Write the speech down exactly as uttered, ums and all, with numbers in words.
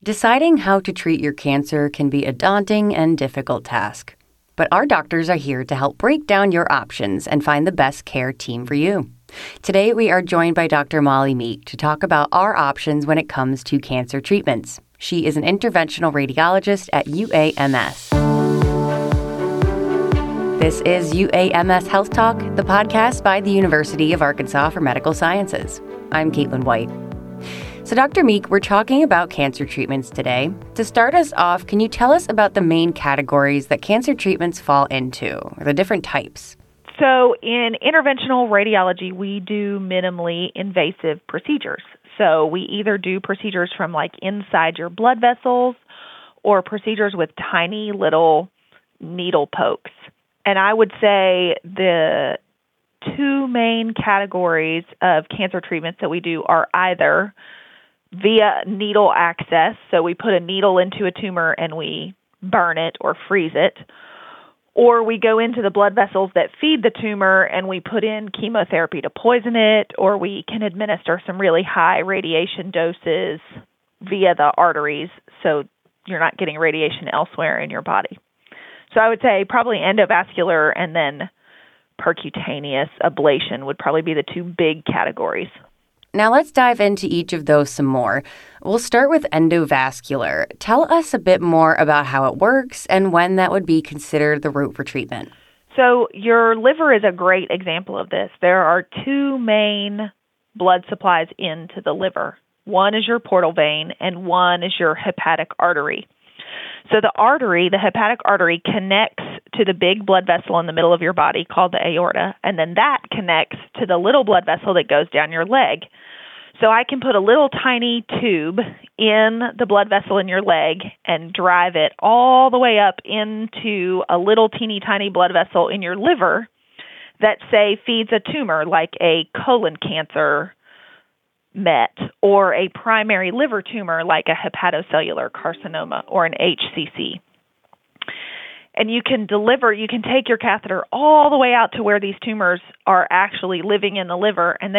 Deciding how to treat your cancer can be a daunting and difficult task. But our doctors are here to help break down your options and find the best care team for you. Today, we are joined by Doctor Molly Meek to talk about our options when it comes to cancer treatments. She is an interventional radiologist at U A M S. This is U A M S Health Talk, the podcast by the University of Arkansas for Medical Sciences. I'm Caitlin White. So, Doctor Meek, we're talking about cancer treatments today. To start us off, can you tell us about the main categories that cancer treatments fall into, or the different types? So, in interventional radiology, we do minimally invasive procedures. So, we either do procedures from like inside your blood vessels or procedures with tiny little needle pokes. And I would say the two main categories of cancer treatments that we do are either via needle access, so we put a needle into a tumor and we burn it or freeze it, or we go into the blood vessels that feed the tumor and we put in chemotherapy to poison it, or we can administer some really high radiation doses via the arteries so you're not getting radiation elsewhere in your body. So I would say probably endovascular and then percutaneous ablation would probably be the two big categories. Now let's dive into each of those some more. We'll start with endovascular. Tell us a bit more about how it works and when that would be considered the route for treatment. So your liver is a great example of this. There are two main blood supplies into the liver. One is your portal vein and one is your hepatic artery. So the artery, the hepatic artery, connects to the big blood vessel in the middle of your body called the aorta, and then that connects to the little blood vessel that goes down your leg. So I can put a little tiny tube in the blood vessel in your leg and drive it all the way up into a little teeny tiny blood vessel in your liver that, say, feeds a tumor like a colon cancer met or a primary liver tumor like a hepatocellular carcinoma or an H C C. And you can deliver, you can take your catheter all the way out to where these tumors are actually living in the liver, and then